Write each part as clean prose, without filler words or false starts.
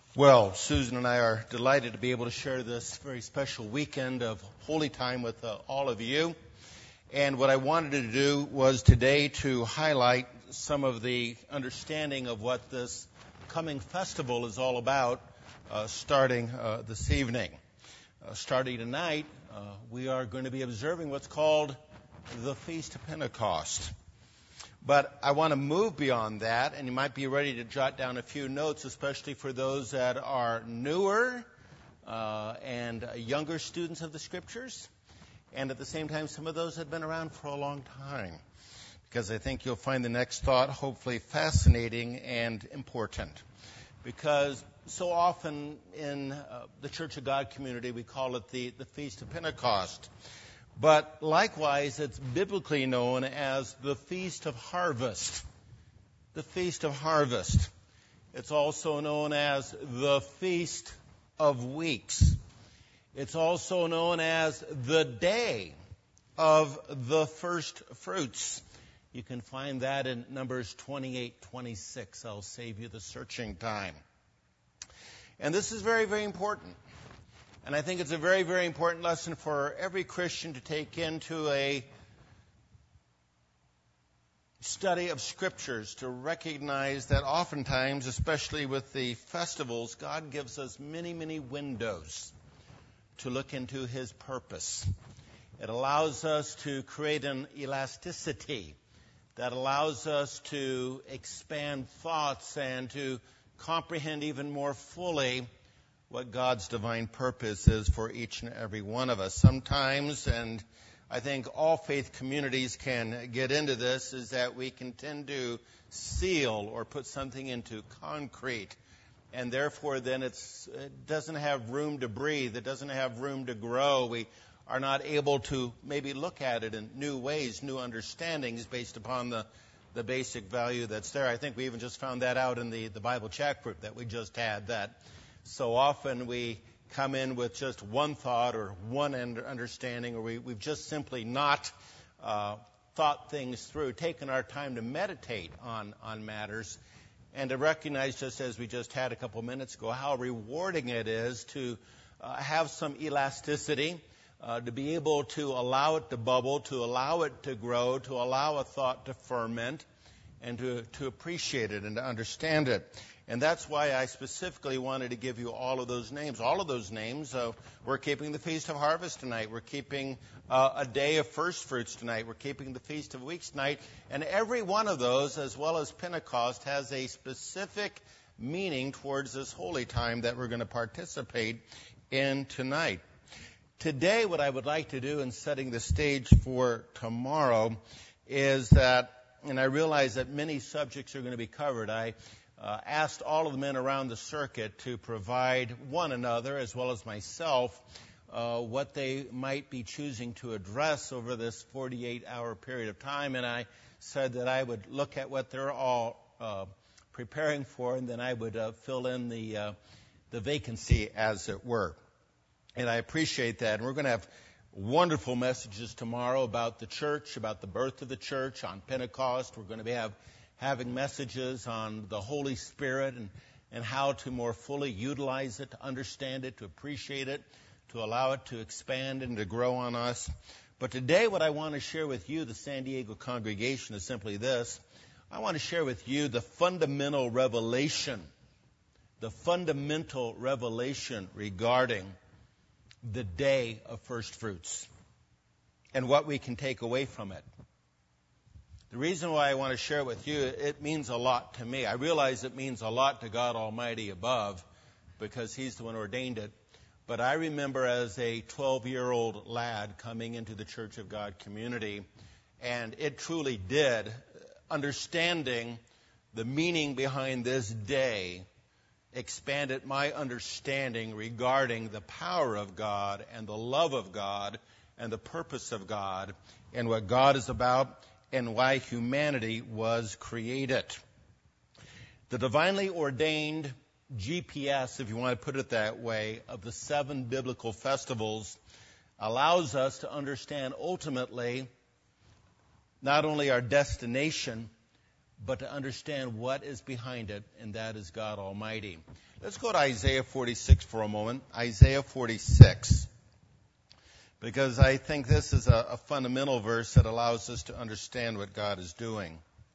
Well, Susan and I are delighted to be able to share this very special weekend of holy time with all of you. And what I wanted to do was today to highlight some of the understanding of what this coming festival is all about, starting this evening. Starting tonight, we are going to be observing what's called the Feast of Pentecost. But I want to move beyond that, and you might be ready to jot down a few notes, especially for those that are newer and younger students of the Scriptures, and at the same time, some of those that have been around for a long time, because I think you'll find the next thought hopefully fascinating and important. Because so often in the Church of God community, we call it the Feast of Pentecost. But likewise, it's biblically known as the Feast of Harvest. The Feast of Harvest. It's also known as the Feast of Weeks. It's also known as the Day of the First Fruits. You can find that in Numbers 28:26. I'll save you the searching time. And this is very, very important. And I think it's a very, very important lesson for every Christian to take into a study of Scriptures, to recognize that oftentimes, especially with the festivals, God gives us many, many windows to look into His purpose. It allows us to create an elasticity that allows us to expand thoughts and to comprehend even more fully what God's divine purpose is for each and every one of us. Sometimes, and I think all faith communities can get into this, is that we can tend to seal or put something into concrete, and therefore then it doesn't have room to breathe, it doesn't have room to grow. We are not able to maybe look at it in new ways, new understandings based upon the basic value that's there. I think we even just found that out in the Bible chat group that we just had, that so often we come in with just one thought or one understanding, or we've just simply not thought things through, taken our time to meditate on matters, and to recognize, just as we just had a couple minutes ago, how rewarding it is to have some elasticity, to be able to allow it to bubble, to allow it to grow, to allow a thought to ferment, and to appreciate it and to understand it. And that's why I specifically wanted to give you all of those names. All of those names, we're keeping the Feast of Harvest tonight. We're keeping a Day of First Fruits tonight. We're keeping the Feast of Weeks tonight. And every one of those, as well as Pentecost, has a specific meaning towards this holy time that we're going to participate in tonight. Today, what I would like to do in setting the stage for tomorrow is that, and I realize that many subjects are going to be covered, I asked all of the men around the circuit to provide one another, as well as myself, what they might be choosing to address over this 48-hour period of time. And I said that I would look at what they're all preparing for, and then I would fill in the vacancy, as it were. And I appreciate that. And we're going to have wonderful messages tomorrow about the church, about the birth of the church, on Pentecost. We're going to be having messages on the Holy Spirit and how to more fully utilize it, to understand it, to appreciate it, to allow it to expand and to grow on us. But today what I want to share with you, the San Diego congregation, is simply this. I want to share with you the fundamental revelation regarding the Day of First Fruits and what we can take away from it. The reason why I want to share it with you, it means a lot to me. I realize it means a lot to God Almighty above, because He's the one who ordained it. But I remember as a 12-year-old lad coming into the Church of God community, and it truly did, understanding the meaning behind this day, expanded my understanding regarding the power of God and the love of God and the purpose of God and what God is about and why humanity was created. The divinely ordained GPS, if you want to put it that way, of the 7 biblical festivals allows us to understand ultimately not only our destination, but to understand what is behind it, and that is God Almighty. Let's go to Isaiah 46 for a moment. Isaiah 46. Because I think this is a fundamental verse that allows us to understand what God is doing.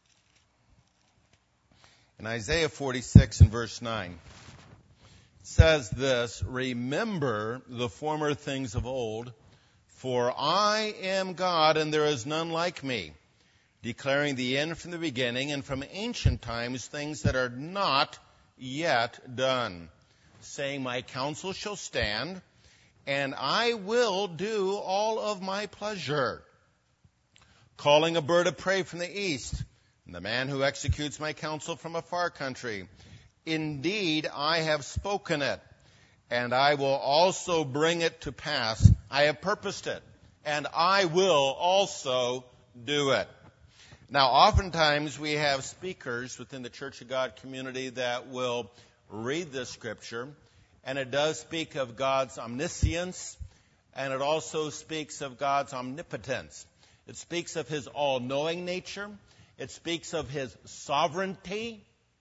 In Isaiah 46 and verse 9, it says this, "Remember the former things of old, for I am God and there is none like me, declaring the end from the beginning and from ancient times things that are not yet done, saying, my counsel shall stand, and I will do all of my pleasure, calling a bird of prey from the east, and the man who executes my counsel from a far country. Indeed, I have spoken it, and I will also bring it to pass. I have purposed it, and I will also do it." Now, oftentimes we have speakers within the Church of God community that will read this scripture, and it does speak of God's omniscience, and it also speaks of God's omnipotence. It speaks of His all-knowing nature. It speaks of His sovereignty.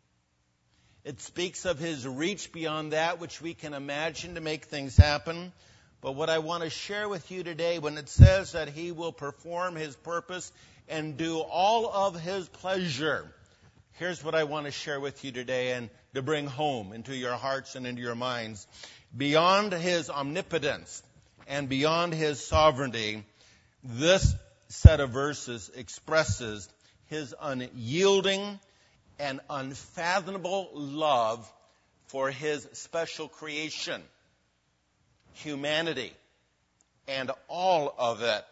It speaks of His reach beyond that which we can imagine to make things happen. But what I want to share with you today, when it says that He will perform His purpose and do all of His pleasure, here's what I want to share with you today and to bring home into your hearts and into your minds. Beyond His omnipotence and beyond His sovereignty, this set of verses expresses His unyielding and unfathomable love for His special creation, humanity, and all of it.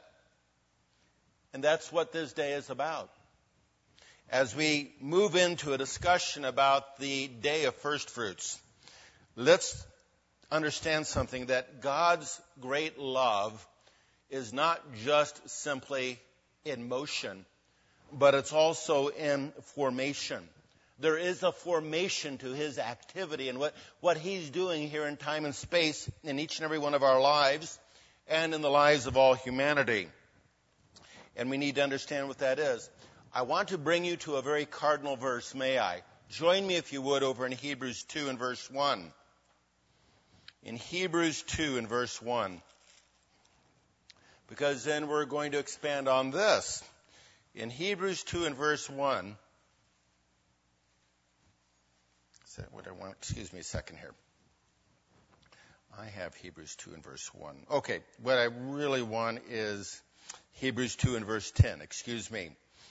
And that's what this day is about. As we move into a discussion about the Day of First Fruits, let's understand something, that God's great love is not just simply in motion, but it's also in formation. There is a formation to His activity and what He's doing here in time and space in each and every one of our lives and in the lives of all humanity. And we need to understand what that is. I want to bring you to a very cardinal verse, may I? Join me, if you would, over in Hebrews 2 and verse 1. In Hebrews 2 and verse 1. Because then we're going to expand on this. In Hebrews 2 and verse 1. Is that what I want? Excuse me a second here. I have Hebrews 2 and verse 1. Okay, what I really want is Hebrews 2 and verse 10. Excuse me.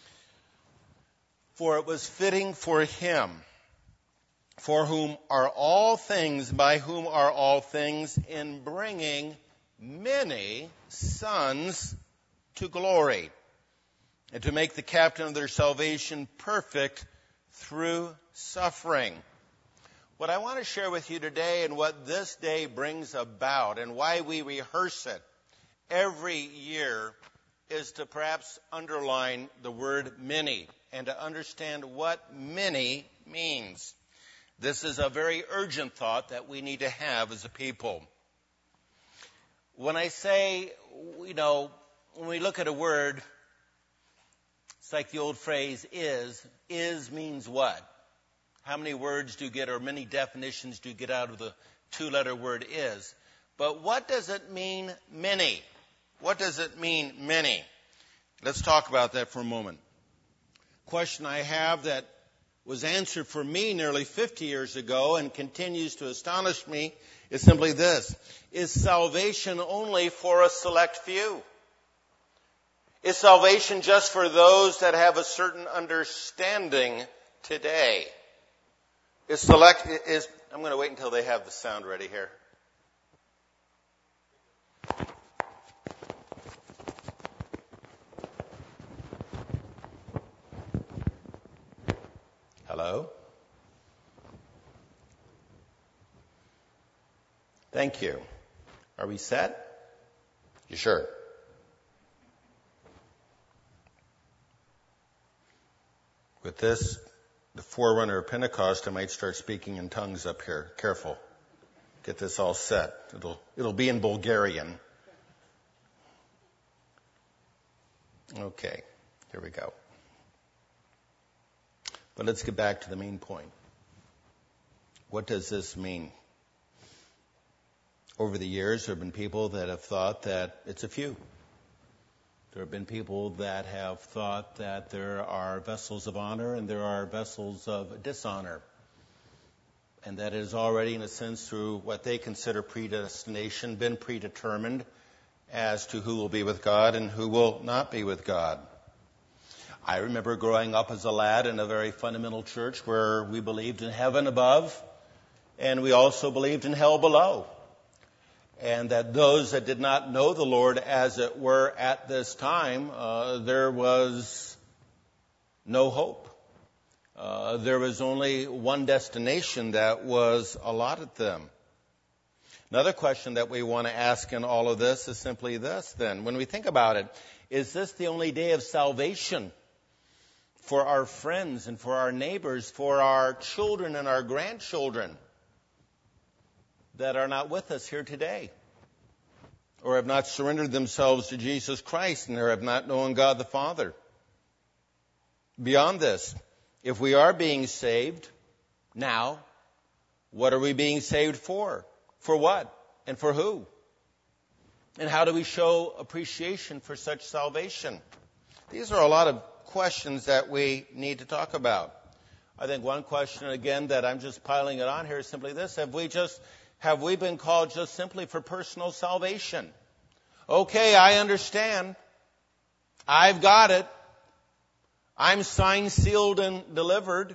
"For it was fitting for Him, for whom are all things, by whom are all things, in bringing many sons to glory, and to make the captain of their salvation perfect through suffering." What I want to share with you today, and what this day brings about, and why we rehearse it every year, is to perhaps underline the word many, and to understand what many means. This is a very urgent thought that we need to have as a people. When I say, when we look at a word, it's like the old phrase is. Is means what? How many words do you get, or many definitions do you get out of the two-letter word is? But what does it mean, many? What does it mean, many? Let's talk about that for a moment. Question I have that was answered for me nearly 50 years ago and continues to astonish me is simply this: is salvation only for a select few? Is salvation just for those that have a certain understanding today? I'm going to wait until they have the sound ready here. Hello? Thank you. Are we set? You sure? With this, the forerunner of Pentecost, I might start speaking in tongues up here. Careful. Get this all set. It'll be in Bulgarian. Okay. Here we go. But let's get back to the main point. What does this mean? Over the years, there have been people that have thought that it's a few. There have been people that have thought that there are vessels of honor and there are vessels of dishonor. And that it is already, in a sense, through what they consider predestination, been predetermined as to who will be with God and who will not be with God. I remember growing up as a lad in a very fundamental church where we believed in heaven above and we also believed in hell below. And that those that did not know the Lord, as it were, at this time, there was no hope. There was only one destination that was allotted them. Another question that we want to ask in all of this is simply this, then. When we think about it, is this the only day of salvation for our friends and for our neighbors, for our children and our grandchildren that are not with us here today, or have not surrendered themselves to Jesus Christ and have not known God the Father? Beyond this, if we are being saved now, what are we being saved for? For what? And for who? And how do we show appreciation for such salvation? These are a lot of questions that we need to talk about. I think one question, again, that I'm just piling it on here is simply this. Have we been called just simply for personal salvation? Okay, I understand. I've got it. I'm signed, sealed, and delivered.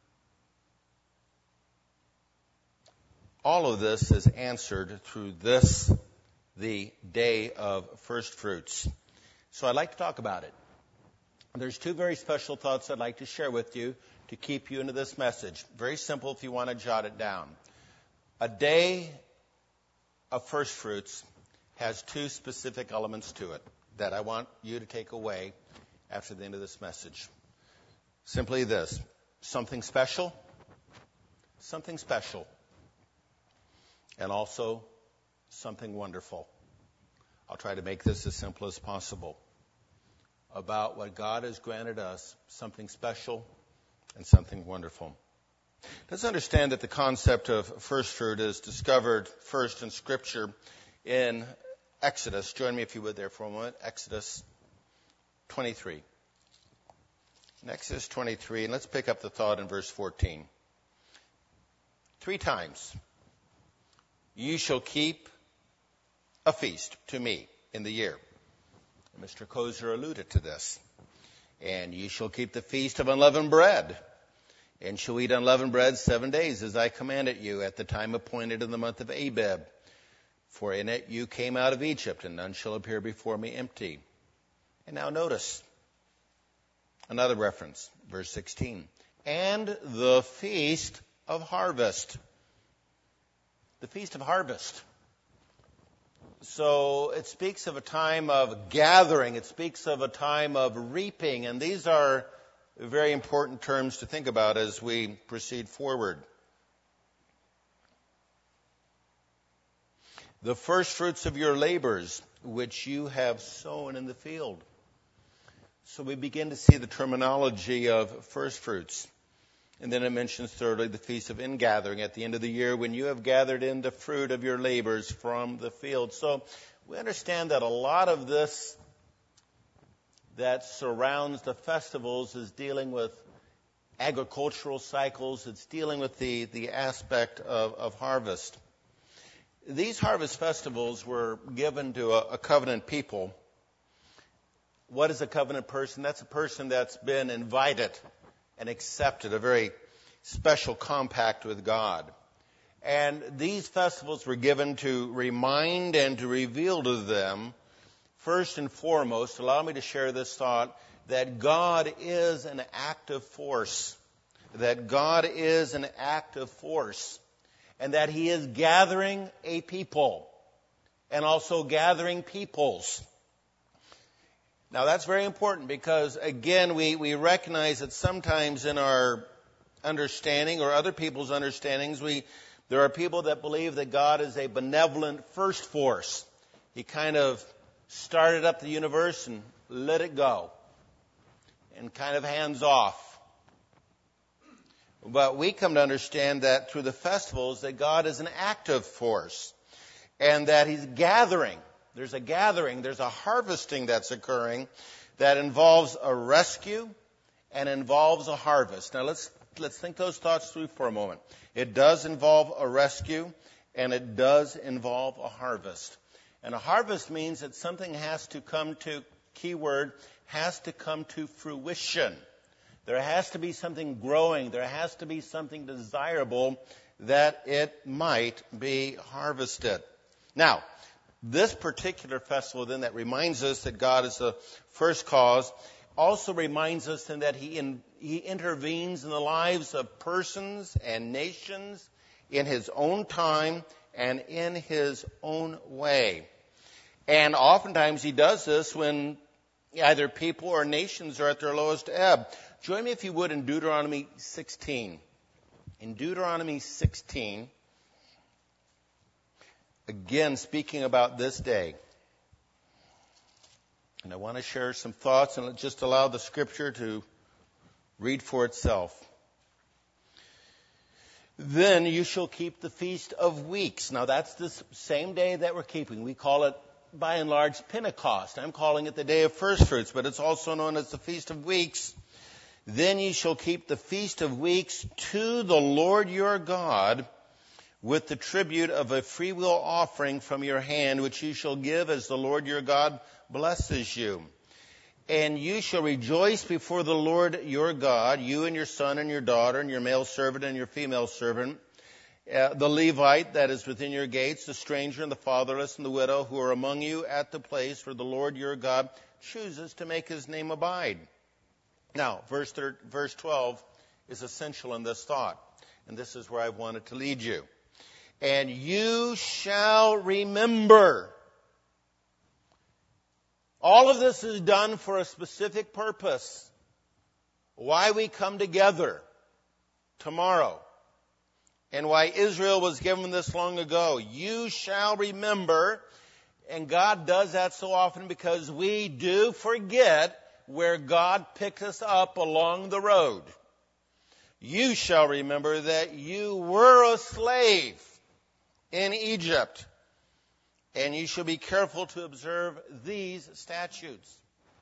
All of this is answered through this, the day of first fruits. So I'd like to talk about it. There's two very special thoughts I'd like to share with you to keep you into this message. Very simple if you want to jot it down. A day of first fruits has two specific elements to it that I want you to take away after the end of this message. Simply this: something special, and also something wonderful. I'll try to make this as simple as possible. About what God has granted us, something special and something wonderful. Let's understand that the concept of first fruit is discovered first in Scripture in Exodus. Join me if you would there for a moment. Exodus 23. In Exodus 23, and let's pick up the thought in verse 14. 3 times, you shall keep a feast to me in the year. Mr. Kozer alluded to this. And you shall keep the feast of unleavened bread, and shall eat unleavened bread 7 days, as I commanded you, at the time appointed in the month of Abib. For in it you came out of Egypt, and none shall appear before me empty. And now notice another reference, verse 16. And the feast of harvest. The feast of harvest. So it speaks of a time of gathering. It speaks of a time of reaping. And these are very important terms to think about as we proceed forward. The first fruits of your labors, which you have sown in the field. So we begin to see the terminology of first fruits. And then it mentions thirdly the feast of ingathering at the end of the year, when you have gathered in the fruit of your labors from the field. So we understand that a lot of this that surrounds the festivals is dealing with agricultural cycles. It's dealing with the aspect of harvest. These harvest festivals were given to a covenant people. What is a covenant person? That's a person that's been invited and accepted, a very special compact with God. And these festivals were given to remind and to reveal to them, first and foremost, allow me to share this thought, that God is an active force. That God is an active force. And that He is gathering a people. And also gathering peoples. Now that's very important because, again, we recognize that sometimes in our understanding or other people's understandings, there are people that believe that God is a benevolent first force. He kind of started up the universe and let it go. And kind of hands off. But we come to understand that through the festivals that God is an active force and that He's gathering. There's a gathering, there's a harvesting that's occurring that involves a rescue and involves a harvest. Now let's think those thoughts through for a moment. It does involve a rescue and it does involve a harvest. And a harvest means that something has to come to, keyword, has to come to fruition. There has to be something growing. There has to be something desirable that it might be harvested. Now, this particular festival then that reminds us that God is the first cause also reminds us then that He intervenes in the lives of persons and nations in His own time and in His own way. And oftentimes He does this when either people or nations are at their lowest ebb. Join me, if you would, in Deuteronomy 16. In Deuteronomy 16, again, speaking about this day. And I want to share some thoughts and just allow the Scripture to read for itself. Then you shall keep the Feast of Weeks. Now, that's this same day that we're keeping. We call it, by and large, Pentecost. I'm calling it the Day of First Fruits, but it's also known as the Feast of Weeks. Then ye shall keep the Feast of Weeks to the Lord your God with the tribute of a freewill offering from your hand, which you shall give as the Lord your God blesses you. And you shall rejoice before the Lord your God, you and your son and your daughter and your male servant and your female servant, the Levite that is within your gates, the stranger and the fatherless and the widow who are among you at the place where the Lord your God chooses to make His name abide. Now, verse 12 is essential in this thought, and this is where I wanted to lead you. And you shall remember. All of this is done for a specific purpose. Why we come together tomorrow. And why Israel was given this long ago. You shall remember. And God does that so often because we do forget where God picked us up along the road. You shall remember that you were a slave in Egypt, and you shall be careful to observe these statutes.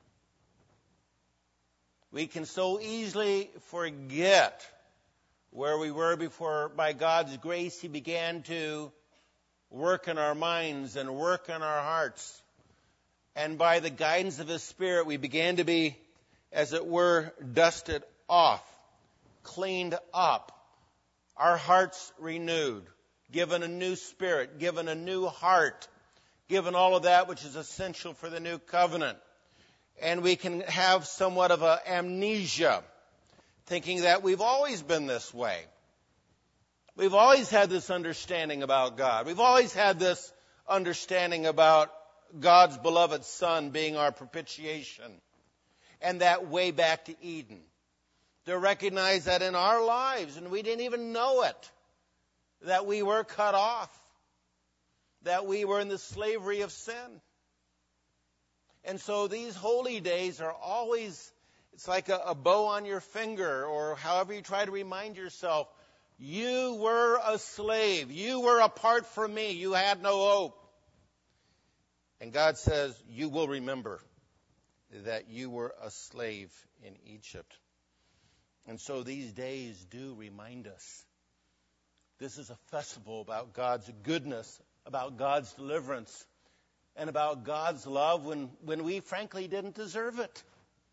We can so easily forget where we were before, by God's grace, He began to work in our minds and work in our hearts. And by the guidance of His Spirit, we began to be, as it were, dusted off, cleaned up, our hearts renewed, given a new spirit, given a new heart, given all of that which is essential for the new covenant. And we can have somewhat of an amnesia, thinking that we've always been this way. We've always had this understanding about God. We've always had this understanding about God's beloved Son being our propitiation. And that way back to Eden. To recognize that in our lives, and we didn't even know it, that we were cut off. That we were in the slavery of sin. And so these holy days are always, it's like a bow on your finger, or however you try to remind yourself, you were a slave. You were apart from me. You had no hope. And God says, you will remember that you were a slave in Egypt. And so these days do remind us. This is a festival about God's goodness, about God's deliverance, and about God's love when we frankly didn't deserve it.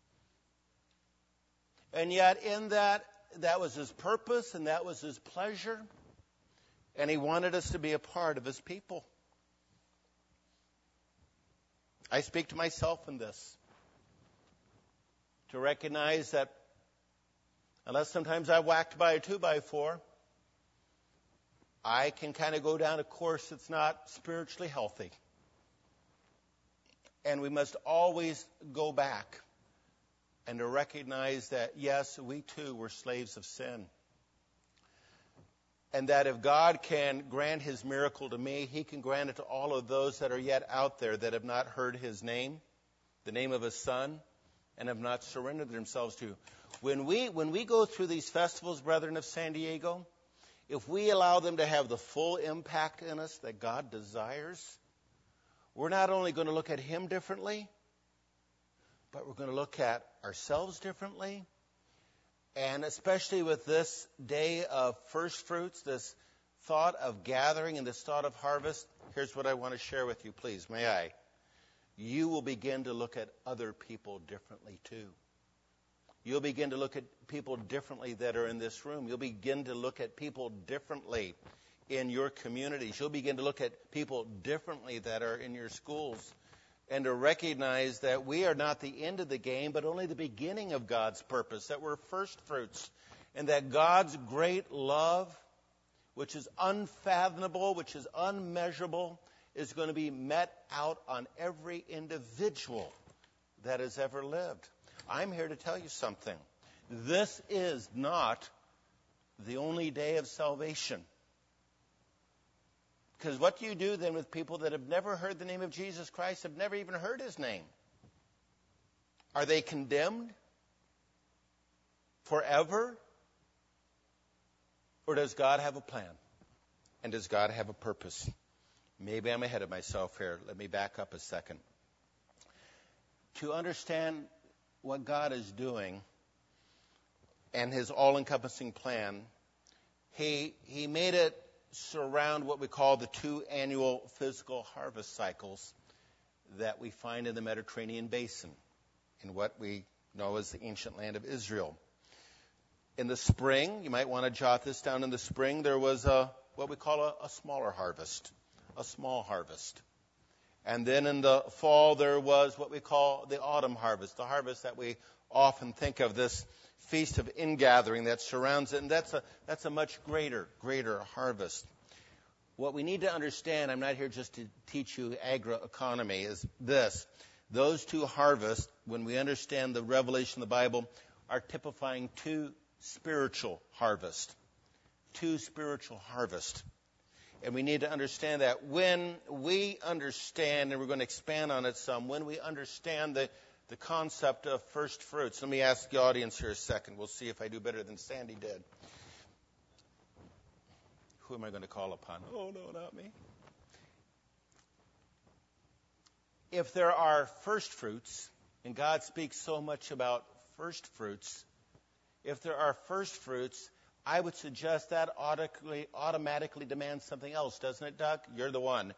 And yet in that was His purpose and that was His pleasure. And He wanted us to be a part of His people. I speak to myself in this. To recognize that unless sometimes I'm whacked by a 2x4, I can kind of go down a course that's not spiritually healthy. And we must always go back and to recognize that, yes, we too were slaves of sin. And that if God can grant His miracle to me, He can grant it to all of those that are yet out there that have not heard His name, the name of His Son, and have not surrendered themselves to. When we go through these festivals, brethren of San Diego, if we allow them to have the full impact in us that God desires, we're not only going to look at Him differently, but we're going to look at ourselves differently. And especially with this day of first fruits, this thought of gathering and this thought of harvest, here's what I want to share with you, please. May I? You will begin to look at other people differently too. You'll begin to look at people differently that are in this room. You'll begin to look at people differently in your communities. You'll begin to look at people differently that are in your schools. And to recognize that we are not the end of the game, but only the beginning of God's purpose, that we're first fruits, and that God's great love, which is unfathomable, which is unmeasurable, is going to be met out on every individual that has ever lived. I'm here to tell you something. This is not the only day of salvation. Because what do you do then with people that have never heard the name of Jesus Christ, have never even heard His name? Are they condemned forever? Or does God have a plan? And does God have a purpose? Maybe I'm ahead of myself here. Let me back up a second. To understand what God is doing and His all-encompassing plan, He made it surround what we call the 2 annual physical harvest cycles that we find in the Mediterranean basin, in what we know as the ancient land of Israel. In the spring, you might want to jot this down, in the spring there was what we call a smaller harvest, a small harvest. And then in the fall there was what we call the autumn harvest, the harvest that we often think of, this feast of ingathering that surrounds it, and that's a much greater harvest. What we need to understand, I'm not here just to teach you agroeconomy, is this. Those 2 harvests, when we understand the revelation of the Bible, are typifying 2 spiritual harvests. 2 spiritual harvests. And we need to understand that when we understand, and we're going to expand on it some, when we understand the concept of first fruits. Let me ask the audience here a second. We'll see if I do better than Sandy did. Who am I going to call upon? Oh, no, not me. If there are first fruits, and God speaks so much about first fruits, if there are first fruits, I would suggest that automatically demands something else, doesn't it, Doug? You're the one.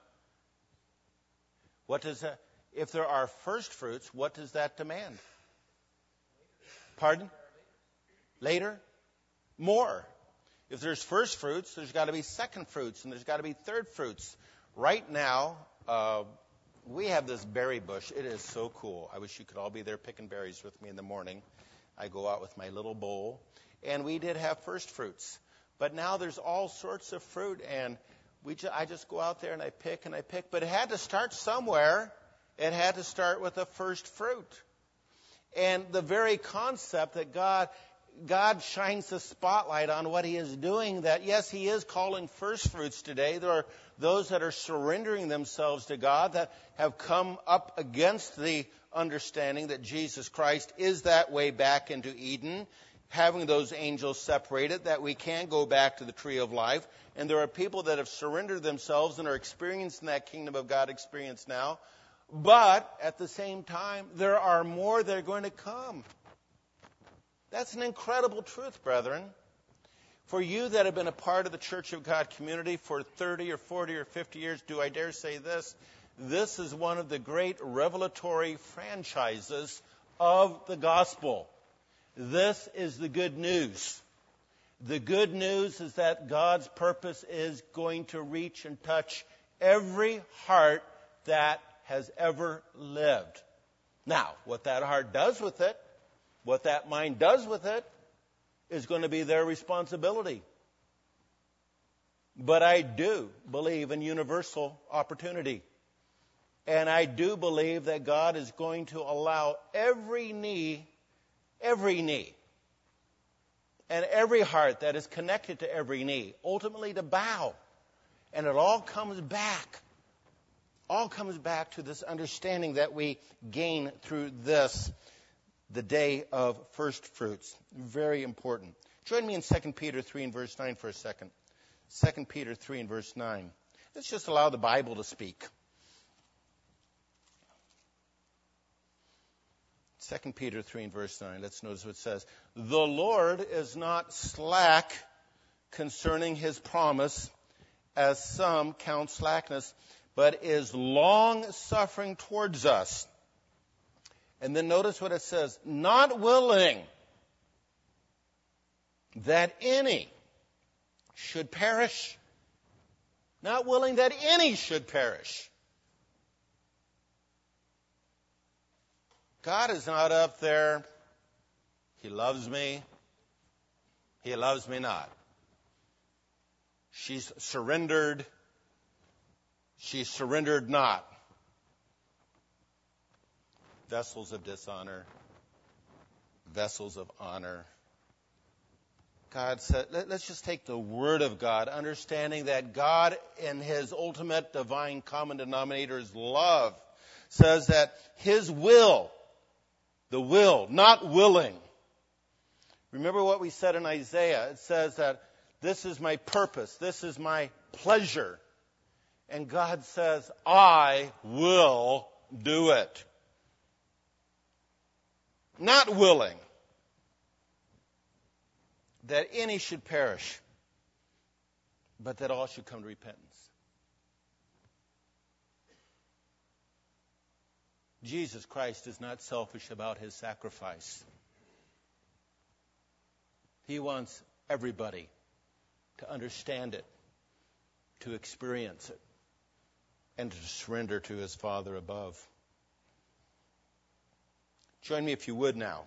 What does that? If there are first fruits, what does that demand? Pardon? Later? More. If there's first fruits, there's got to be second fruits, and there's got to be third fruits. Right now, we have this berry bush. It is so cool. I wish you could all be there picking berries with me in the morning. I go out with my little bowl, and we did have first fruits. But now there's all sorts of fruit, and I just go out there and I pick. But it had to start somewhere. It had to start with a first fruit. And the very concept that God shines the spotlight on what He is doing, that yes, He is calling first fruits today. There are those that are surrendering themselves to God, that have come up against the understanding that Jesus Christ is that way back into Eden, having those angels separated, that we can't go back to the tree of life. And there are people that have surrendered themselves and are experiencing that kingdom of God experience now. But at the same time, there are more that are going to come. That's an incredible truth, brethren. For you that have been a part of the Church of God community for 30 or 40 or 50 years, do I dare say this? This is one of the great revelatory franchises of the gospel. This is the good news. The good news is that God's purpose is going to reach and touch every heart that has ever lived. Now, what that heart does with it, what that mind does with it, is going to be their responsibility. But I do believe in universal opportunity. And I do believe that God is going to allow every knee, and every heart that is connected to every knee, ultimately to bow. And it all comes back to this understanding that we gain through this. the day of first fruits. Very important. Join me in 2 Peter 3 and verse 9 for a second. 2 Peter 3 and verse 9. Let's just allow the Bible to speak. 2 Peter 3 and verse 9. Let's notice what it says. The Lord is not slack concerning his promise, as some count slackness, but is long-suffering towards us. And then notice what it says. Not willing that any should perish. Not willing that any should perish. God is not up there. He loves me. He loves me not. She's surrendered. She surrendered not. Vessels of dishonor. Vessels of honor. God said, let's just take the Word of God, understanding that God in His ultimate divine common denominator is love, says that His will, the will, not willing. Remember what we said in Isaiah. It says that this is my purpose. This is my pleasure. And God says, I will do it. Not willing that any should perish, but that all should come to repentance. Jesus Christ is not selfish about his sacrifice. He wants everybody to understand it, to experience it, and to surrender to his Father above. Join me if you would now.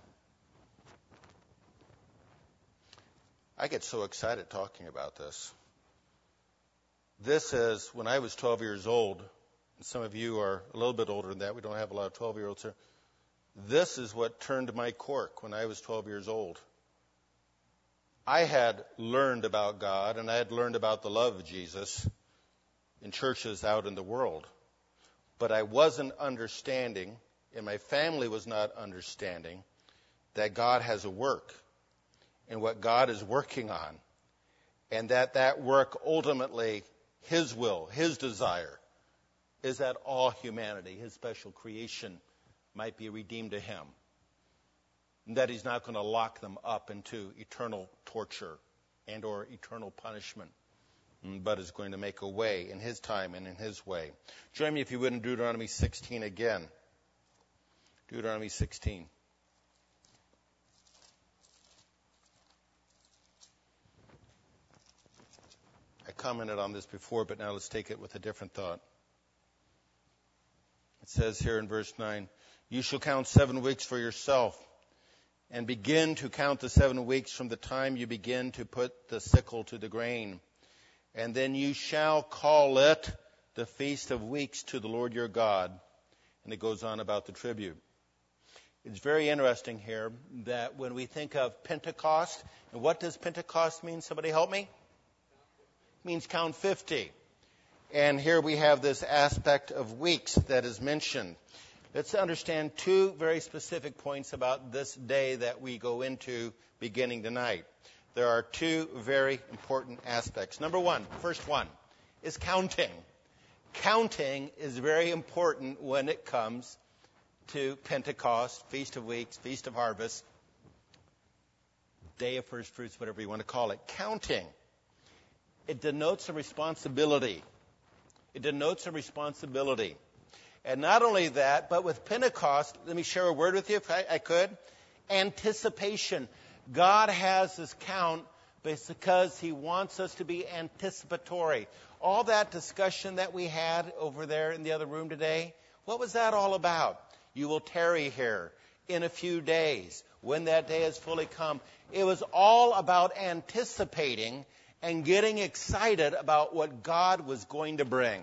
I get so excited talking about this. This is when I was 12 years old. And some of you are a little bit older than that. We don't have a lot of 12-year-olds here. This is what turned my cork when I was 12 years old. I had learned about God, and I had learned about the love of Jesus in churches out in the world. But I wasn't understanding, and my family was not understanding, that God has a work and what God is working on, and that work ultimately, His will, His desire, is that all humanity, His special creation, might be redeemed to Him. And that He's not going to lock them up into eternal torture and or eternal punishment, but is going to make a way in His time and in His way. Join me, if you would, in Deuteronomy 16 again. Deuteronomy 16. I commented on this before, but now let's take it with a different thought. It says here in verse 9, you shall count 7 weeks for yourself, and begin to count the 7 weeks from the time you begin to put the sickle to the grain. And then you shall call it the Feast of Weeks to the Lord your God. And it goes on about the tribute. It's very interesting here that when we think of Pentecost, and what does Pentecost mean? Somebody help me? It means count 50. And here we have this aspect of weeks that is mentioned. Let's understand 2 very specific points about this day that we go into beginning tonight. There are 2 very important aspects. Number one, first one, is counting. Counting is very important when it comes to Pentecost, Feast of Weeks, Feast of Harvest, Day of First Fruits, whatever you want to call it. Counting. It denotes a responsibility. It denotes a responsibility. And not only that, but with Pentecost, let me share a word with you if I could. Anticipation. God has this count because He wants us to be anticipatory. All that discussion that we had over there in the other room today, what was that all about? You will tarry here in a few days when that day has fully come. It was all about anticipating and getting excited about what God was going to bring.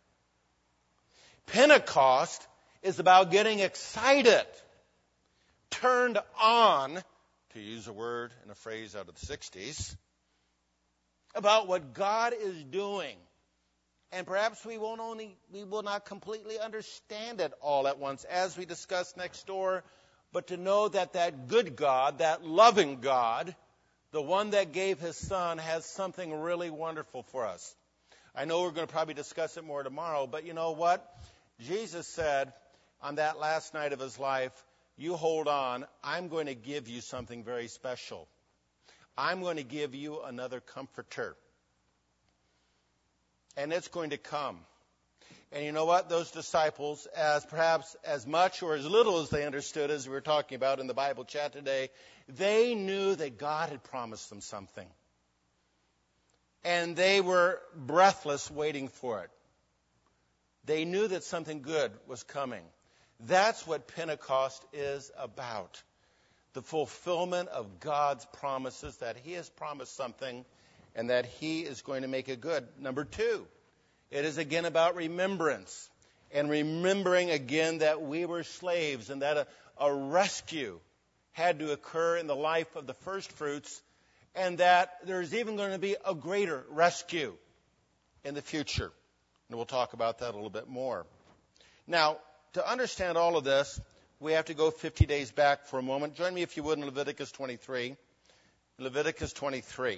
Pentecost is about getting excited, turned on, to use a word and a phrase out of the 60s, about what God is doing. And perhaps we will not completely understand it all at once. As we discussed next door but to know that that good God, that loving God, the one that gave his son, has something really wonderful for us. I know we're going to probably discuss it more tomorrow, but you know what? Jesus said on that last night of his life, you hold on, I'm going to give you something very special. I'm going to give you another comforter. And it's going to come. And you know what? Those disciples, as perhaps as much or as little as they understood, as we were talking about in the Bible chat today, they knew that God had promised them something. And they were breathless waiting for it. They knew that something good was coming. That's what Pentecost is about. The fulfillment of God's promises, that he has promised something and that he is going to make it good. Number two, it is again about remembrance. And remembering again that we were slaves and that a rescue had to occur in the life of the first fruits, and that there's even going to be a greater rescue in the future. And we'll talk about that a little bit more. Now, to understand all of this, we have to go 50 days back for a moment. Join me, if you would, in Leviticus 23. Leviticus 23.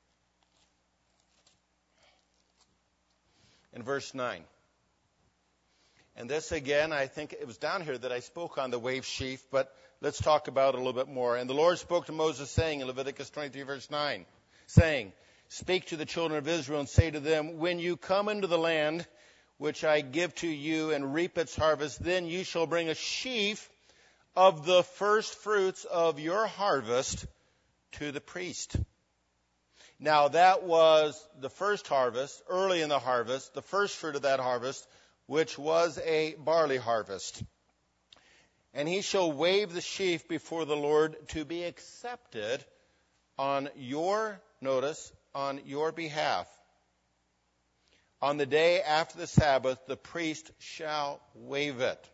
In verse 9. And this, again, I think it was down here that I spoke on the wave sheaf, but let's talk about it a little bit more. And the Lord spoke to Moses, saying in Leviticus 23, verse 9, saying, speak to the children of Israel and say to them, when you come into the land which I give to you and reap its harvest, then you shall bring a sheaf of the first fruits of your harvest to the priest. Now that was the first harvest, early in the harvest, the first fruit of that harvest, which was a barley harvest. And he shall wave the sheaf before the Lord to be accepted on your, notice, on your behalf. On the day after the Sabbath, the priest shall wave it.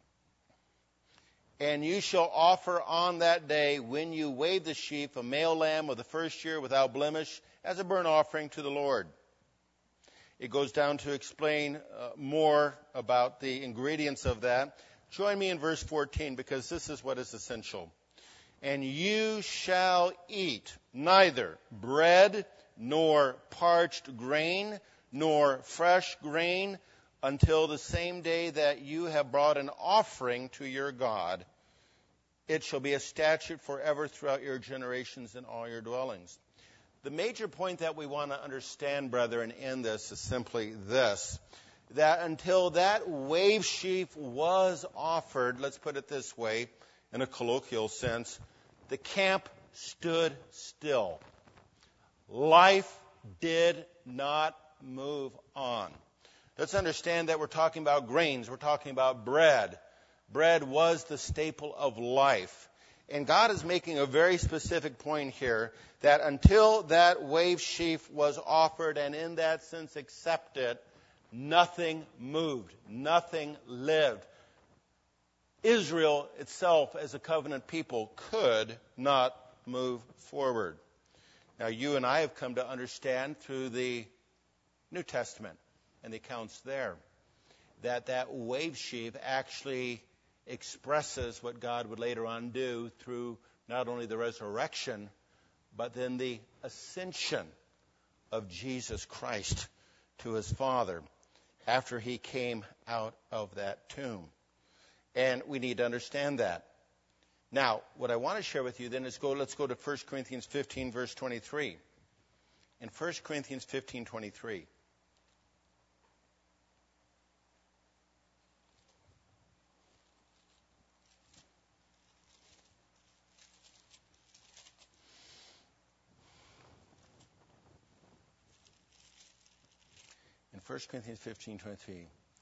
And you shall offer on that day, when you wave the sheaf, a male lamb of the first year without blemish, as a burnt offering to the Lord. It goes down to explain more about the ingredients of that. Join me in verse 14, because this is what is essential. And you shall eat neither bread nor parched grain nor fresh grain until the same day that you have brought an offering to your God. It shall be a statute forever throughout your generations in all your dwellings. The major point that we want to understand, brethren, in this is simply this, that until that wave sheaf was offered, let's put it this way, in a colloquial sense, the camp stood still. Life did not move on. Let's understand that we're talking about grains. We're talking about bread. Bread was the staple of life. And God is making a very specific point here, that until that wave sheaf was offered and in that sense accepted, nothing moved. Nothing lived. Israel itself, as a covenant people, could not move forward. Now, you and I have come to understand through the New Testament and the accounts there that that wave sheaf actually expresses what God would later on do through not only the resurrection, but then the ascension of Jesus Christ to his Father after he came out of that tomb. And we need to understand that. Now, what I want to share with you then is let's go to 1 Corinthians 15, verse 23. In 1 Corinthians 15, 23. In 1 Corinthians 15, 23.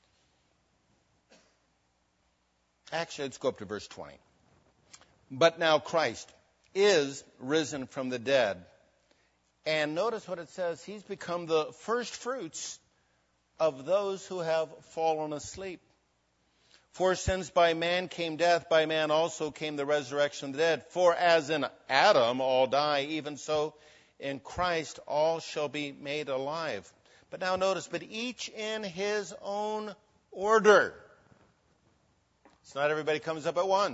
Actually, let's go up to verse 20. But now Christ is risen from the dead. And notice what it says. He's become the first fruits of those who have fallen asleep. For since by man came death, by man also came the resurrection of the dead. For as in Adam all die, even so in Christ all shall be made alive. But now notice, but each in his own order. It's not everybody comes up at once.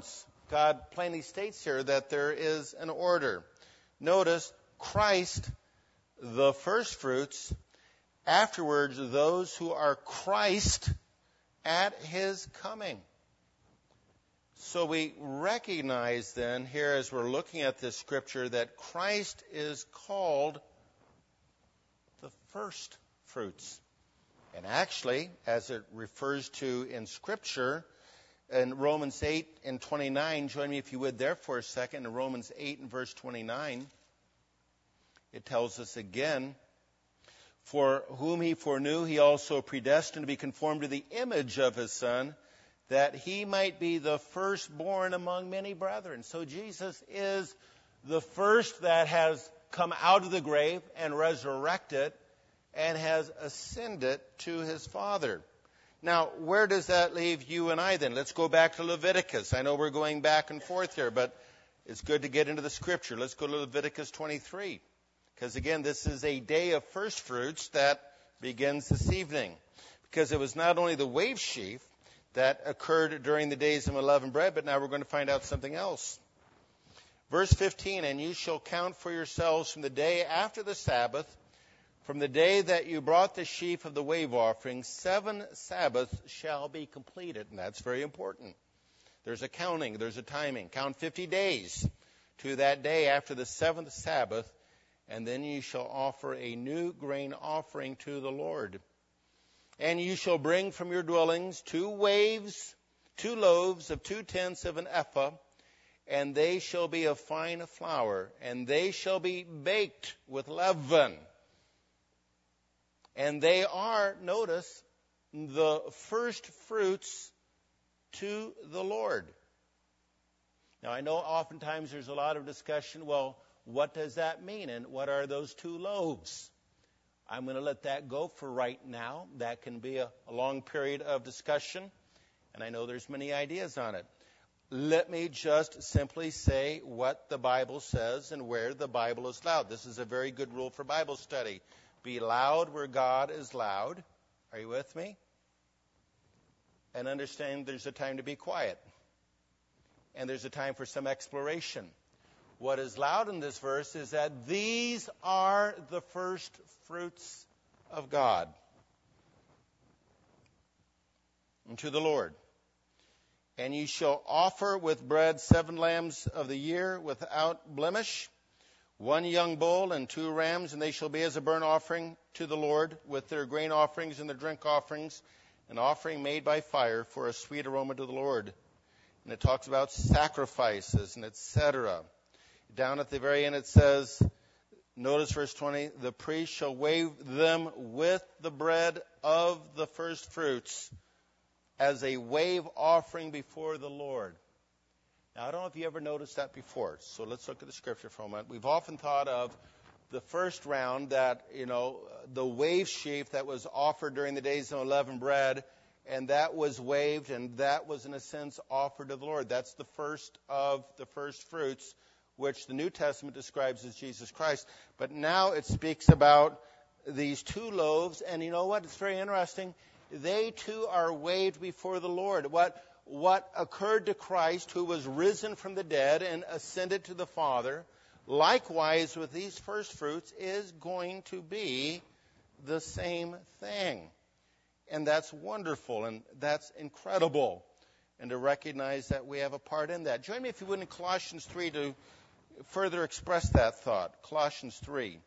God plainly states here that there is an order. Notice, Christ, the first fruits, afterwards those who are Christ at his coming. So we recognize then here as we're looking at this scripture that Christ is called the first fruits. And actually, as it refers to in scripture, in Romans 8 and 29, join me if you would there for a second, in Romans 8 and verse 29, it tells us again, for whom he foreknew, he also predestined to be conformed to the image of his Son, that he might be the firstborn among many brethren. So Jesus is the first that has come out of the grave and resurrected and has ascended to his Father. Now, where does that leave you and I then? Let's go back to Leviticus. I know we're going back and forth here, but it's good to get into the scripture. Let's go to Leviticus 23. Because again, this is a day of first fruits that begins this evening. Because it was not only the wave sheaf that occurred during the days of unleavened bread, but now we're going to find out something else. Verse 15, and you shall count for yourselves from the day after the Sabbath, from the day that you brought the sheaf of the wave offering, 7 Sabbaths shall be completed. And that's very important. There's a counting, there's a timing. Count 50 days to that day after the 7th Sabbath, and then you shall offer a new grain offering to the Lord. And you shall bring from your dwellings 2 waves, 2 loaves of 2/10 of an ephah, and they shall be of fine flour, and they shall be baked with leaven. And they are, notice, the first fruits to the Lord. Now, I know oftentimes there's a lot of discussion, well, what does that mean? And what are those 2 loaves? I'm going to let that go for right now. That can be a long period of discussion, and I know there's many ideas on it. Let me just simply say what the Bible says and where the Bible is loud. This is a very good rule for Bible study. Be loud where God is loud. Are you with me? And understand there's a time to be quiet. And there's a time for some exploration. What is loud in this verse is that these are the first fruits of God unto the Lord. And ye shall offer with bread 7 lambs of the year without blemish, 1 young bull and 2 rams, and they shall be as a burnt offering to the Lord with their grain offerings and their drink offerings, an offering made by fire for a sweet aroma to the Lord. And it talks about sacrifices and etc. Down at the very end it says, notice verse 20, the priest shall wave them with the bread of the first fruits as a wave offering before the Lord. Now, I don't know if you ever noticed that before, so let's look at the scripture for a moment. We've often thought of the first round that, the wave sheaf that was offered during the days of unleavened bread, and that was waved, and that was, in a sense, offered to the Lord. That's the first of the first fruits, which the New Testament describes as Jesus Christ. But now it speaks about these 2 loaves, and you know what? It's very interesting. They too are waved before the Lord. What occurred to Christ, who was risen from the dead and ascended to the Father, likewise with these first fruits is going to be the same thing. And that's wonderful, and that's incredible. And to recognize that we have a part in that. Join me, if you would, in Colossians 3 to further express that thought. Colossians 3.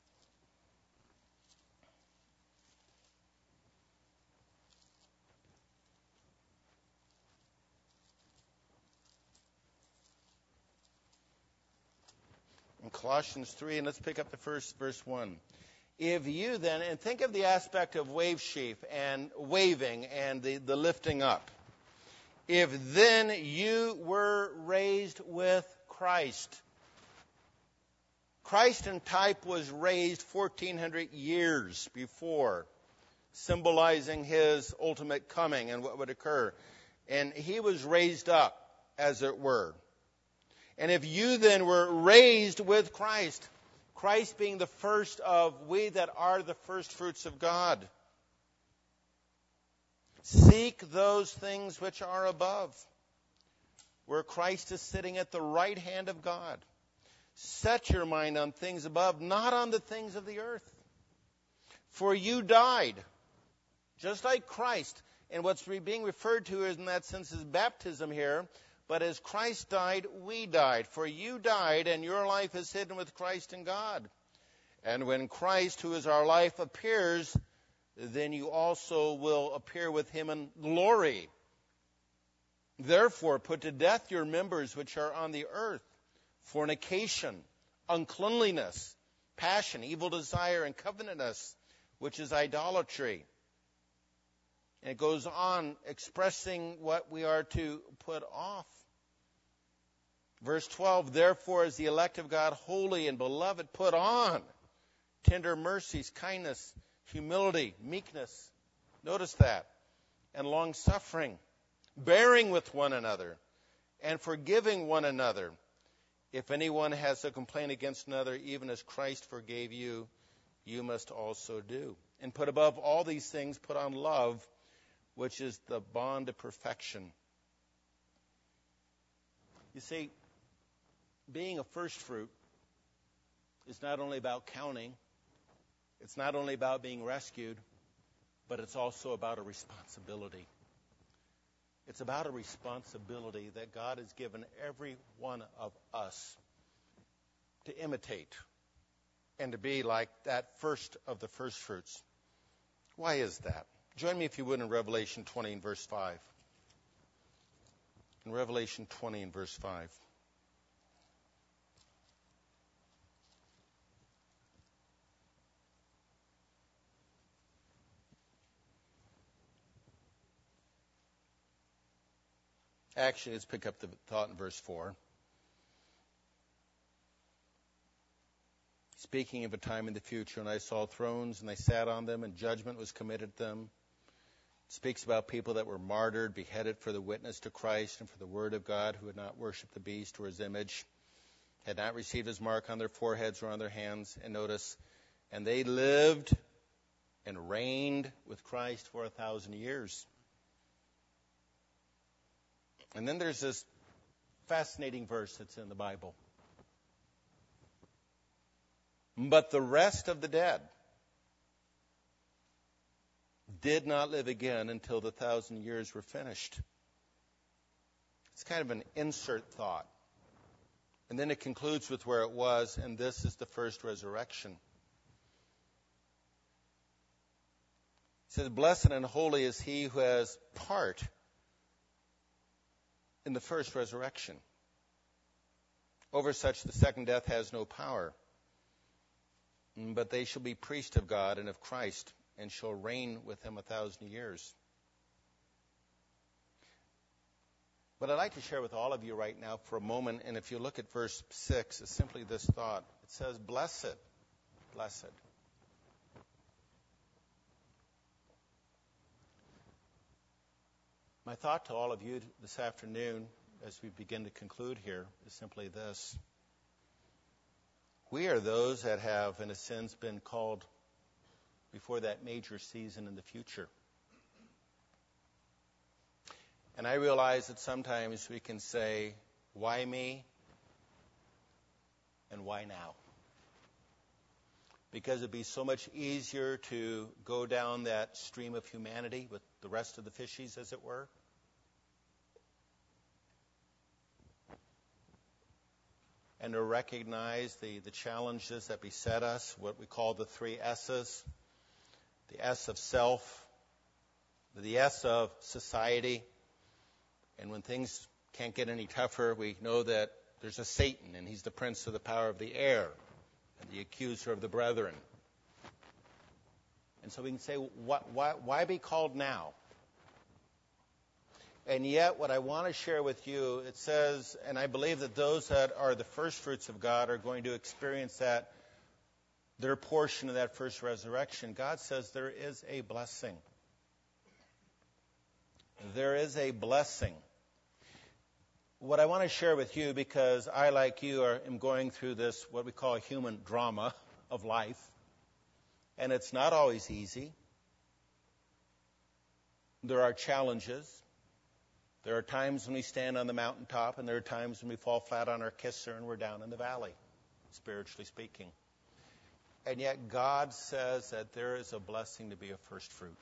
In Colossians 3, and let's pick up the first verse 1. If you then, and think of the aspect of wave sheaf and waving and the lifting up. If then you were raised with Christ. Christ in type was raised 1,400 years before, symbolizing his ultimate coming and what would occur. And he was raised up, as it were. And if you then were raised with Christ, Christ being the first of we that are the first fruits of God, seek those things which are above, where Christ is sitting at the right hand of God. Set your mind on things above, not on the things of the earth. For you died, just like Christ. And what's being referred to in that sense is baptism here. But as Christ died, we died. For you died, and your life is hidden with Christ in God. And when Christ, who is our life, appears, then you also will appear with him in glory. Therefore, put to death your members which are on the earth: fornication, uncleanliness, passion, evil desire, and covetousness, which is idolatry. And it goes on expressing what we are to put off. Verse 12, therefore, as the elect of God, holy and beloved, put on tender mercies, kindness, humility, meekness. Notice that. And long-suffering, bearing with one another, and forgiving one another. If anyone has a complaint against another, even as Christ forgave you, you must also do. And put above all these things, put on love, which is the bond of perfection. You see, being a first fruit is not only about counting, it's not only about being rescued, but it's also about a responsibility. It's about a responsibility that God has given every one of us to imitate and to be like that first of the first fruits. Why is that? Join me, if you would, in Revelation 20 and verse 5. In Revelation 20 and verse 5. Actually, let's pick up the thought in verse 4. Speaking of a time in the future, and I saw thrones, and they sat on them, and judgment was committed to them. It speaks about people that were martyred, beheaded for the witness to Christ and for the word of God, who had not worshipped the beast or his image, had not received his mark on their foreheads or on their hands. And notice, and they lived and reigned with Christ for 1,000 years. And then there's this fascinating verse that's in the Bible. But the rest of the dead did not live again until the 1,000 years were finished. It's kind of an insert thought. And then it concludes with where it was, and this is the first resurrection. It says, blessed and holy is he who has part in the first resurrection. Over such the second death has no power. But they shall be priests of God and of Christ, and shall reign with him 1,000 years. What I'd like to share with all of you right now for a moment, and if you look at verse 6, is simply this thought. It says, blessed, blessed. My thought to all of you this afternoon, as we begin to conclude here, is simply this. We are those that have, in a sense, been called before that major season in the future. And I realize that sometimes we can say, why me? And why now? Because it'd be so much easier to go down that stream of humanity with the rest of the fishies, as it were. And to recognize the challenges that beset us, what we call the 3 S's. The S of self, the S of society. And when things can't get any tougher, we know that there's a Satan, and he's the prince of the power of the air, and the accuser of the brethren. And so we can say, why be called now? And yet, what I want to share with you, it says, and I believe that those that are the first fruits of God are going to experience that, their portion of that first resurrection. God says there is a blessing. There is a blessing. What I want to share with you, because I, like you, am going through this, what we call human drama of life, and it's not always easy. There are challenges. There are times when we stand on the mountaintop, and there are times when we fall flat on our kisser and we're down in the valley, spiritually speaking. And yet God says that there is a blessing to be a first fruit.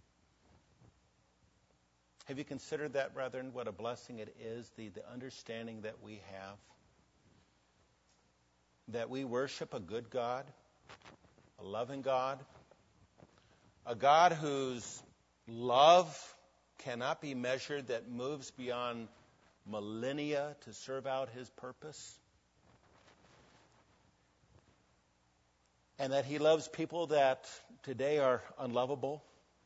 Have you considered that, brethren, what a blessing it is, the understanding that we have? That we worship a good God, a loving God, a God whose love cannot be measured, that moves beyond millennia to serve out his purpose. And that he loves people that today are unlovable,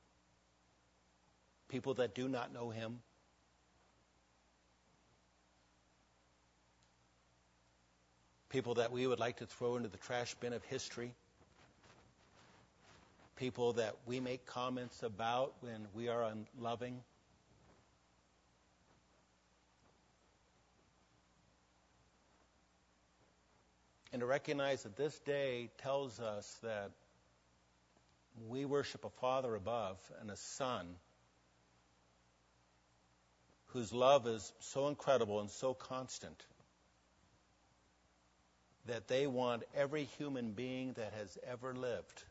people that do not know him. People that we would like to throw into the trash bin of history. People that we make comments about when we are unloving. And to recognize that this day tells us that we worship a Father above and a Son whose love is so incredible and so constant that they want every human being that has ever lived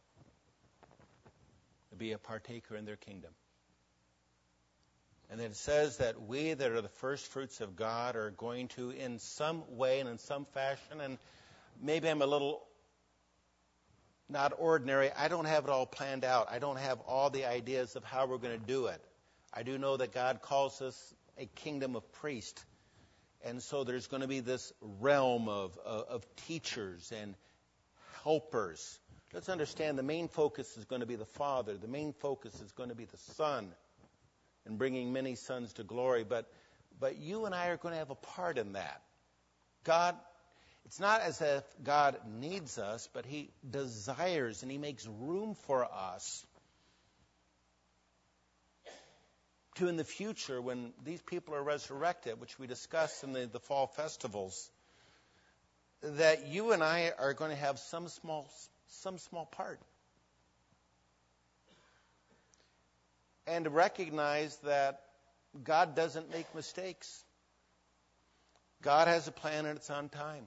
to be a partaker in their kingdom. And then it says that we that are the first fruits of God are going to, in some way and in some fashion, and maybe I'm a little not ordinary, I don't have it all planned out. I don't have all the ideas of how we're going to do it. I do know that God calls us a kingdom of priests. And so there's going to be this realm of teachers and helpers. Let's understand the main focus is going to be the Father. The main focus is going to be the Son and bringing many sons to glory. But you and I are going to have a part in that. God, it's not as if God needs us, but he desires and he makes room for us to, in the future, when these people are resurrected, which we discussed in the fall festivals, that you and I are going to have some small part. And to recognize that God doesn't make mistakes. God has a plan and it's on time.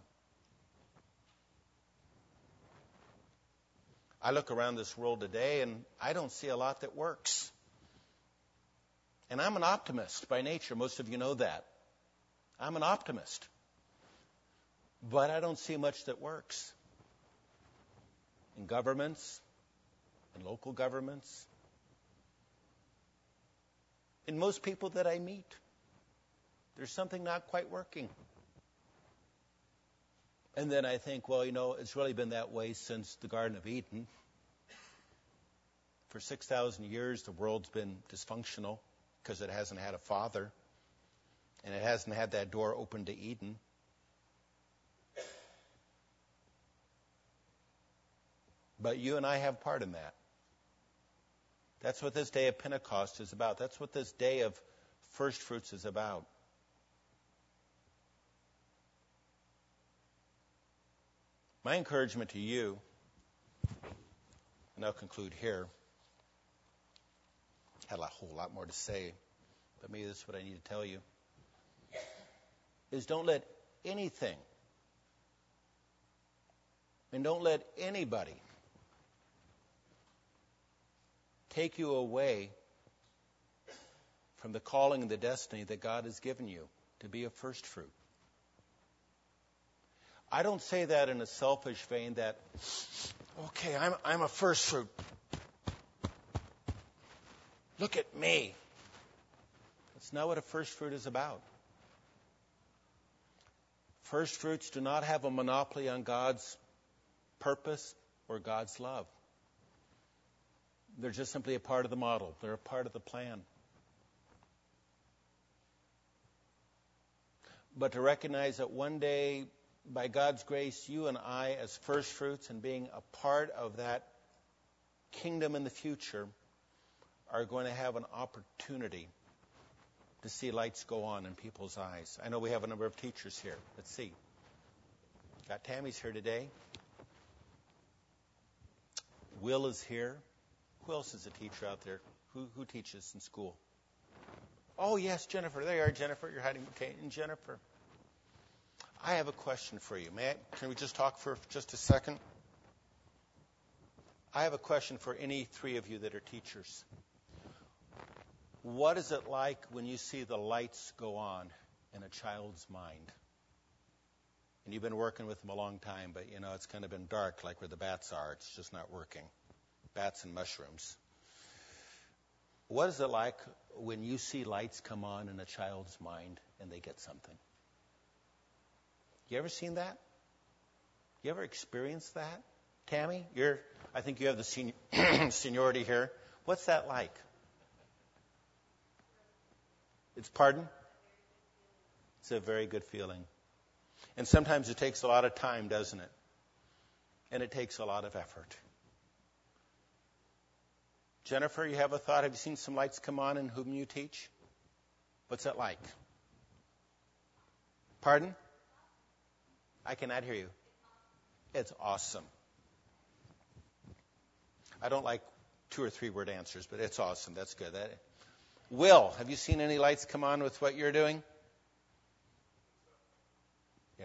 I look around this world today and I don't see a lot that works. And I'm an optimist by nature. Most of you know that. I'm an optimist. But I don't see much that works. In governments, in local governments, in most people that I meet, there's something not quite working. And then I think, well, it's really been that way since the Garden of Eden. For 6,000 years, the world's been dysfunctional because it hasn't had a father, and it hasn't had that door open to Eden. But you and I have part in that. That's what this day of Pentecost is about. That's what this day of first fruits is about. My encouragement to you, and I'll conclude here, had a whole lot more to say, but maybe this is what I need to tell you, is don't let anything and don't let anybody take you away from the calling and the destiny that God has given you to be a first fruit. I don't say that in a selfish vein that, okay, I'm a first fruit. Look at me. That's not what a first fruit is about. First fruits do not have a monopoly on God's purpose or God's love. They're just simply a part of the model. They're a part of the plan. But to recognize that one day, by God's grace, you and I, as first fruits and being a part of that kingdom in the future, are going to have an opportunity to see lights go on in people's eyes. I know we have a number of teachers here. Let's see. Got Tammy's here today. Will is here. Who else is a teacher out there? Who teaches in school? Oh, yes, Jennifer. There you are, Jennifer. You're hiding. Okay, and Jennifer, I have a question for you. Can we just talk for just a second? I have a question for any three of you that are teachers. What is it like when you see the lights go on in a child's mind? And you've been working with them a long time, but, it's kind of been dark, like where the bats are. It's just not working. Bats and mushrooms. What is it like when you see lights come on in a child's mind and they get something? You ever seen that? You ever experienced that? Tammy, I think you have the seniority here. What's that like? It's pardon? It's a very good feeling. And sometimes it takes a lot of time, doesn't it? And it takes a lot of effort. Jennifer, you have a thought? Have you seen some lights come on in whom you teach? What's that like? Pardon? I cannot hear you. It's awesome. I don't like 2 or 3 word answers, but it's awesome. That's good. Will, have you seen any lights come on with what you're doing? Yeah.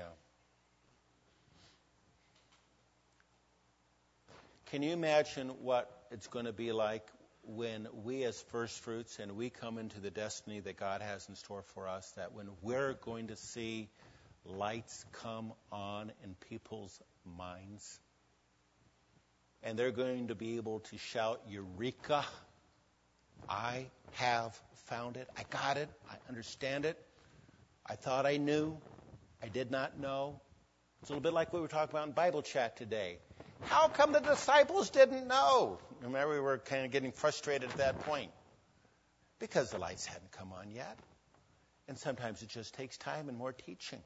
Can you imagine what it's going to be like when we as first fruits and we come into the destiny that God has in store for us, that when we're going to see lights come on in people's minds and they're going to be able to shout, Eureka, I have found it, I got it, I understand it, I thought I knew, I did not know. It's a little bit like what we were talking about in Bible chat today. How come the disciples didn't know? Remember, we were kind of getting frustrated at that point. Because the lights hadn't come on yet. And sometimes it just takes time and more teaching.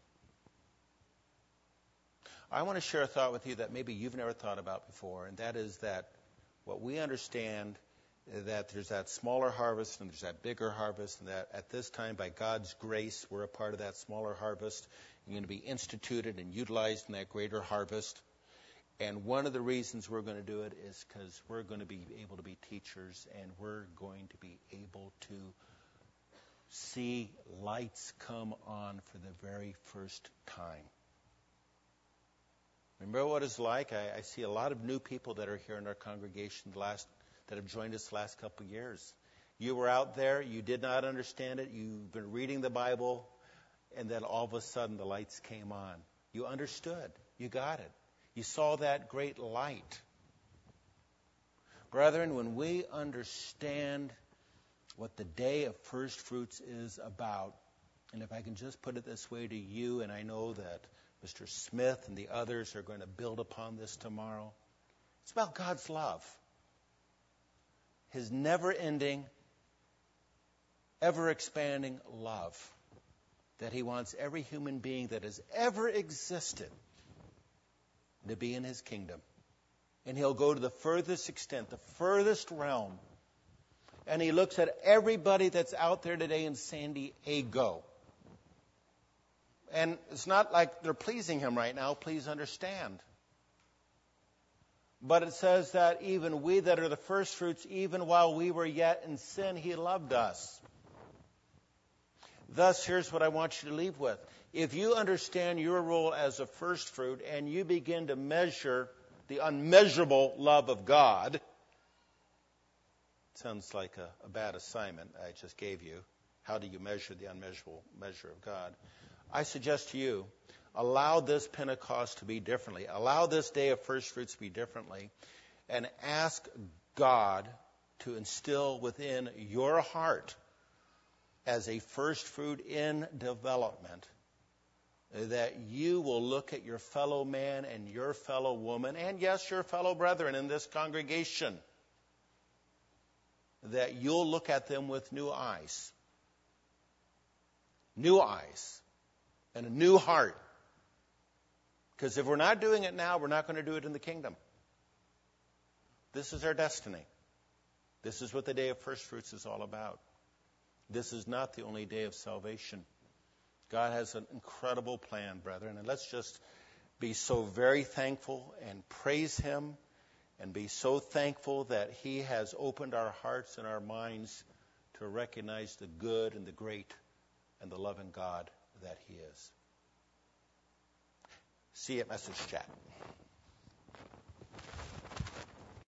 I want to share a thought with you that maybe you've never thought about before, and that is that what we understand that there's that smaller harvest and there's that bigger harvest, and that at this time, by God's grace, we're a part of that smaller harvest. You're going to be instituted and utilized in that greater harvest. And one of the reasons we're going to do it is because we're going to be able to be teachers, and we're going to be able to see lights come on for the very first time. Remember what it's like? I see a lot of new people that are here in our congregation that have joined us the last couple of years. You were out there, you did not understand it, you've been reading the Bible, and then all of a sudden the lights came on. You understood. You got it. You saw that great light. Brethren, when we understand what the day of first fruits is about, and if I can just put it this way to you, and I know that Mr. Smith and the others are going to build upon this tomorrow, it's about God's love. His never-ending, ever-expanding love that he wants every human being that has ever existed to be in his kingdom. And he'll go to the furthest extent, the furthest realm. And he looks at everybody that's out there today in San Diego. And it's not like they're pleasing him right now, please understand. But it says that even we that are the first fruits, even while we were yet in sin, he loved us. Thus, here's what I want you to leave with. If you understand your role as a first fruit and you begin to measure the unmeasurable love of God, sounds like a bad assignment I just gave you. How do you measure the unmeasurable measure of God? I suggest to you, allow this Pentecost to be differently. Allow this day of first fruits to be differently. And ask God to instill within your heart as a first fruit in development that you will look at your fellow man and your fellow woman, and yes, your fellow brethren in this congregation, that you'll look at them with new eyes. New eyes. And a new heart. Because if we're not doing it now, we're not going to do it in the kingdom. This is our destiny. This is what the day of first fruits is all about. This is not the only day of salvation. God has an incredible plan, brethren, and let's just be so very thankful and praise him and be so thankful that he has opened our hearts and our minds to recognize the good and the great and the loving God that He is. See you at Message Chat.